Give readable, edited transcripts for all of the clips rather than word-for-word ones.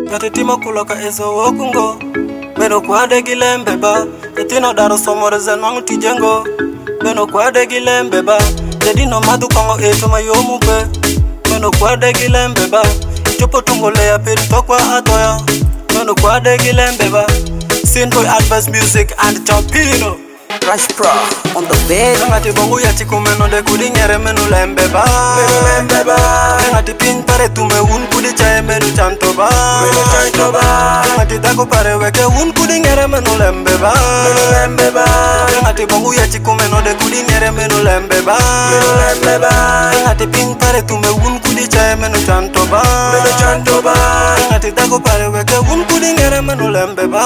Gatitimo kuloka ezo wokungo Beno kwade gilembe ba Etino daro somore zenwang tijengo Beno kwade gilembe ba Edino madu kongo eto mayomu pe Beno kwade gilembe ba Chopo tungole ya peri tokwa atoya Beno kwade gilembe ba Sinboy Adverse Music and Champino Rush Pro on the bed. Ngati bongu ya chiku meno de kudi nyere menu lembe ba Ngati pin pare tume un kudi chaye menu chanto ba Ngati daku pare weke un kudi nyere menu lembe ba Ngati bongu ya chiku meno de kudi nyere menu lembe ba Ngati pin pare tume un kudi chaye menu chanto ba Ngati daku pare weke un kudi nyere menu lembe ba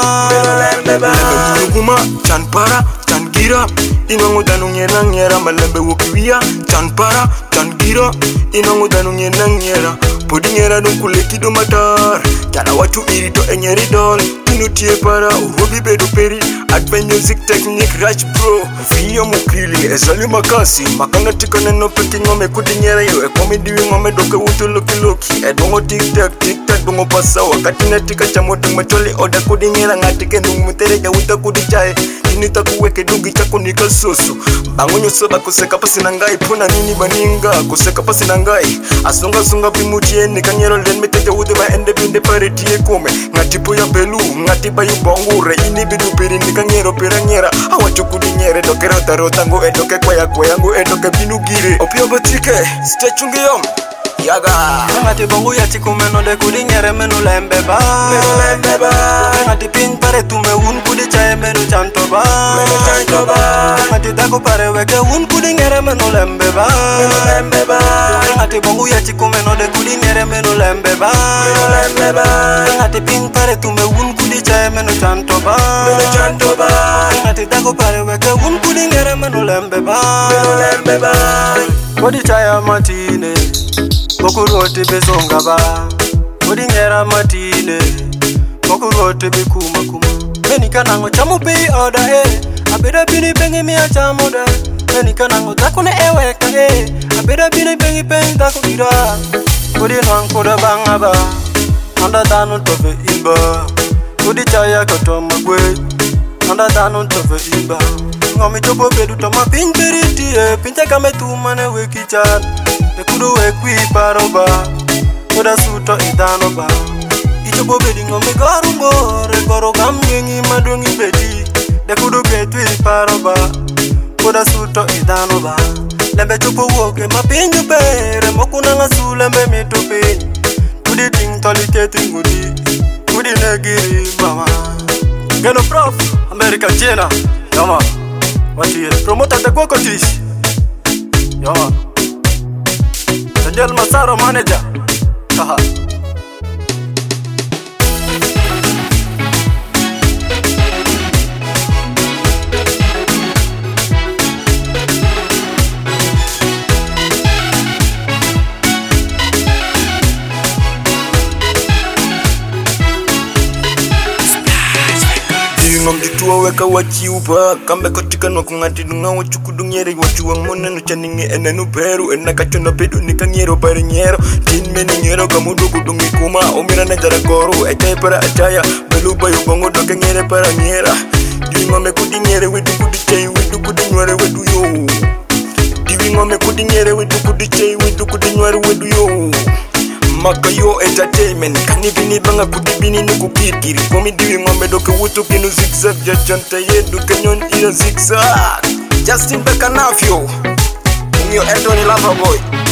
Kuma chan para chan gira inangu danu nyera nyera malembe wokiwia chan para chan gira inangu danu nyera nyera podi nyera don kulekido matar jana watu irito enyeri dol tinu tie para urobi bedu peri Adverse Music Technique Rush Pro Vio mukili ezali makasi makanga tika neno peki ngome kudi nyera yo ekomi diwi ngome doke wutu loki loki edongo tik tak dongo pasa wakati netika chamoto macholi oda kudi nyera ngatike numutere ya wuta kudi chae inita kuweke dugi chako nika soso bangonyo soba kuseka pasi nangai puna nini baninga kuseka pasi nangai asonga songa bimutie nika nyero len metete wude ba ende binde pare tie kome ngatipo ya belu ngatiba ya bongure ini bidu piri nika nyero pira nyera awa chukudi nyere doke rota ngo edoke kwa yangu edoke binu gire opio batike stay chungiyom Yaga Ngati bongu ya chiku meno de kudi nyere menu lembe ba Ngati pin pare tume un kudi chaye menu chanto ba Ngati daku pare weke un kudi nyere menu lembe ba Ngati bongu ya chiku meno de kudi nyere menu lembe ba Ngati pin pare tume un kudi chaye menu chanto ba Ngati daku pare weke un kudi nyere menu lembe ba Kodi chaya matine Mokurote bezonga ba Kodi nyera matine Mokurote be kuma kuma Eni kanango chamu pe oda Abeda bini bengi mi achamoda Eni kanango takune eweka Abeda bini bengi pen takudira Kodi nwankoda banga ba Nanda danu tofe imba Kodi chaya katoma kwe Nanda danu tofe imba Ngomi chopo bedu toma pinteriti Pinche kame tumane weki chan Ekudu wekwi paroba Koda suto idanoba Ichopo bedi ngomi garumbo Rekoro kamnyengi madungi bedi Dekudu ketwi paroba Koda suto idanoba Lembe chupo woke mapinyu pere Mokuna ngasule me mitope Tudi ting toli keti ngudi Kudi negiri mama Geno prof America China Yama Wati promoter de Goko Tish Yama Daniel Masaro manager Haha Ngomjituwa weka wachiupa Kambe kotika nwakungati dunga wachukudu nyere Wachuwa ngone chaningi enenu peru Enaka chona pedu nika nyero pari nyero Tin meni nyero kamudu kudungi kuma Omira nejara koru echai para achaya Belu bayu bongo doke nyere para nyera Diwi ngome kudi nyere wedu kudi chai Wedu kudi nwere wedu yo Diwi ngome kudi nyere wedu kudi chai Wedu kudi nwere wedu yo Makayo entertainment Kani bini banga kudibini ni kukirkiri Komi diwi ngombe doke wutu kinu zigzag Jajanta yedu kenyon ina zigzag Justin Beka Nafyo Mio Edoni Lava Boy